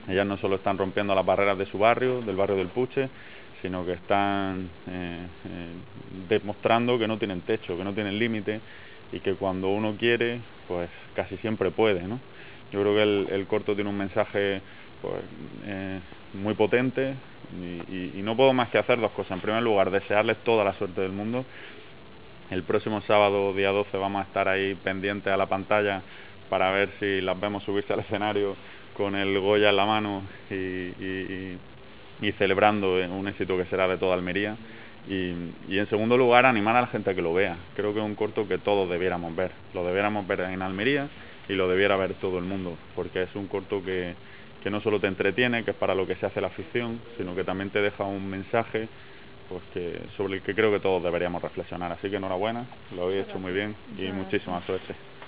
Ellas no solo están rompiendo las barreras de su barrio, del barrio del Puche, sino que están demostrando que no tienen techo, que no tienen límite y que cuando uno quiere, pues casi siempre puede, ¿no? Yo creo que el corto tiene un mensaje pues, muy potente y no puedo más que hacer dos cosas. En primer lugar, desearles toda la suerte del mundo. El próximo sábado, día 12, vamos a estar ahí pendientes a la pantalla para ver si las vemos subirse al escenario con el Goya en la mano y celebrando un éxito que será de toda Almería. Y en segundo lugar, animar a la gente a que lo vea. Creo que es un corto que todos debiéramos ver. Lo debiéramos ver en Almería y lo debiera ver todo el mundo, porque es un corto que no solo te entretiene, que es para lo que se hace la ficción, sino que también te deja un mensaje pues sobre el que creo que todos deberíamos reflexionar. Así que enhorabuena, lo habéis hecho muy bien y Muchas muchísima gracias. suerte.